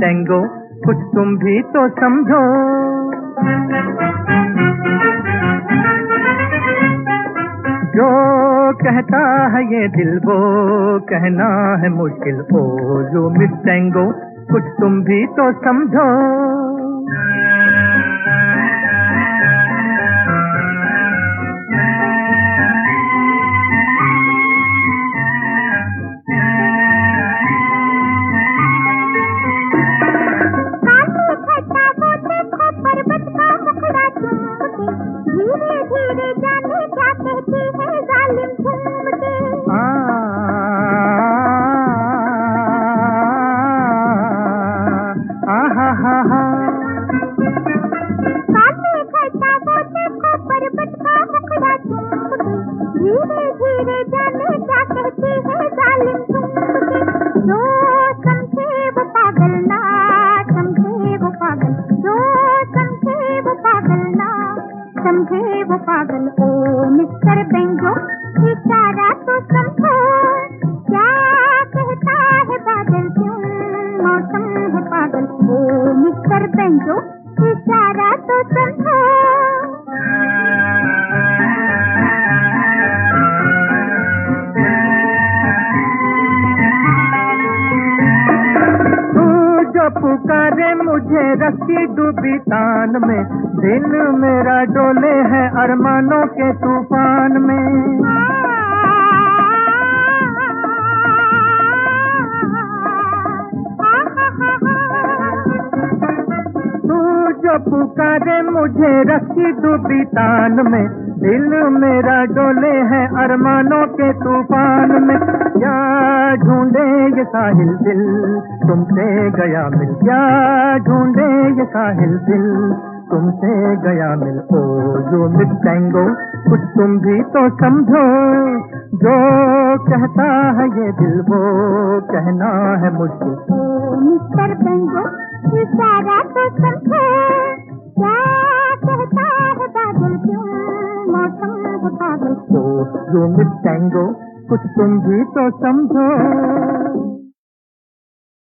Tango, कुछ तुम भी तो समझो। जो कहता है ये दिल वो कहना है मुश्किल, ओ यू मिस टैंगो, कुछ तुम भी तो समझो। समझे वो पागल, ओ मिस्टर बेंगो, इशारा तो समझो। क्या कहता है बादल, क्यों मौसम है पागल, ओ मिस्टर बेंगो, इशारा तो समझो। पुकारे मुझे रस्सी डूबी तान में, दिल मेरा डोले है अरमानों के तूफान में। तू जो पुकारे मुझे रस्सी डूबी तान में, दिल मेरा डोले है अरमानों के तूफान में। क्या ढूंढे ये साहिल दिल तुमसे गया मिल, क्या ढूंढे ये साहिल दिल तुमसे गया मिल, ओ यू मिस टैंगो, कुछ तुम भी तो समझो। जो कहता है ये दिल वो कहना है मुश्किल, ओ मिस्टर बेंगो, इशारा तो समझो। क्या कहता है बादल, क्यों मौसम है पागल, ओ यू मिस टैंगो, कुछ तुम भी तो समझो।